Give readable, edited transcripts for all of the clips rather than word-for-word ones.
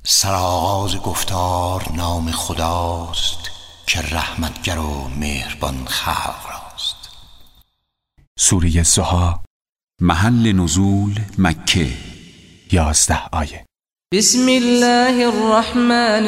سرآغاز گفتار نام خداست که رحمتگر و مهربان خلق راست. سوره ضحی. محل نزول مکه. 11 آیه. بسم الله الرحمن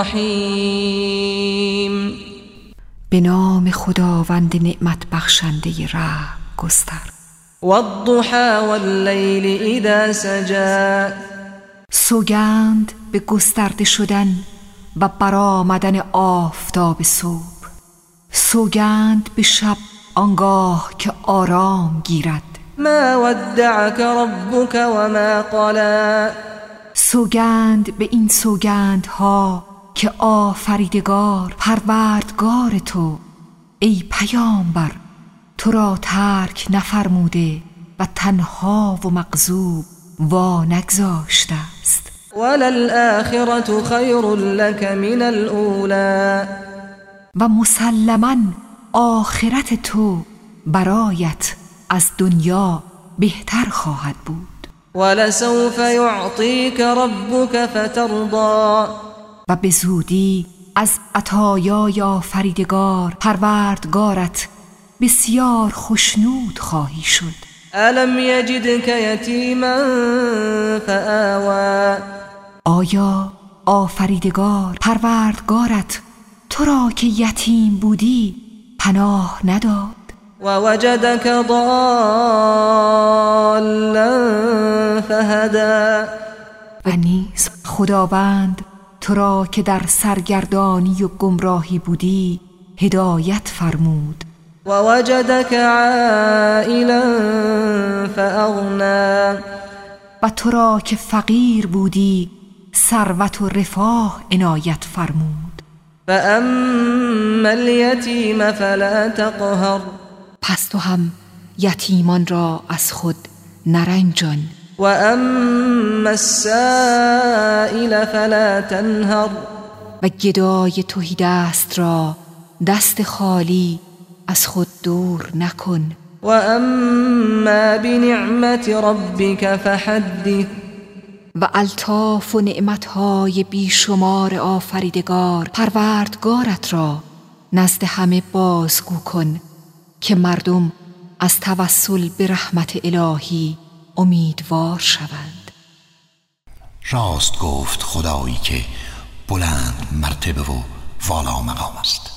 الرحیم. به نام خداوند نعمت بخشنده رحم گستر. والضحى واللیل اذا سجى. سوگند به گسترده شدن و برآمدن آفتاب صبح. سوگند به شب آنگاه که آرام گیرد. ما ودعك ربك وما قلى. سوگند به این سوگندها که آفریدگار پروردگار تو ای پیامبر تو را ترک نفرموده و تنها و مغضوب وا نگذاشته است. وللآخرة خیر لك من الاولی. و مسلماً آخرت تو برایت از دنیا بهتر خواهد بود. ولسوف یعطیک ربک فترضی. و به زودی از عطایای آفریدگار پروردگارت بسیار خوشنود خواهی شد. الم یجدک یتیما فآوی. آیا آفریدگار پروردگارت تو را که یتیم بودی پناه نداد؟ و وجدک ضالا فهدی. و نیز خداوند تو را که در سرگردانی و گمراهی بودی هدایت فرمود. و وجدک عائلا فاغنی. و تو را که فقیر بودی ثروت و رفاه عنایت فرمود. فاما الیتیم فلا تقهر. پس تو هم یتیمان را از خود نرنجان. و اما السائل فلا تنهر. و گدای تهیدست را دست خالی از خود دور نکن. و اما بنعمت ربک فحدث. و الطاف و نعمتهای بیشمار آفریدگار پروردگارت را نزد همه بازگو کن که مردم از توسل به رحمت الهی امیدوار شوند. راست گفت خدایی که بلند مرتبه و والا مقام است.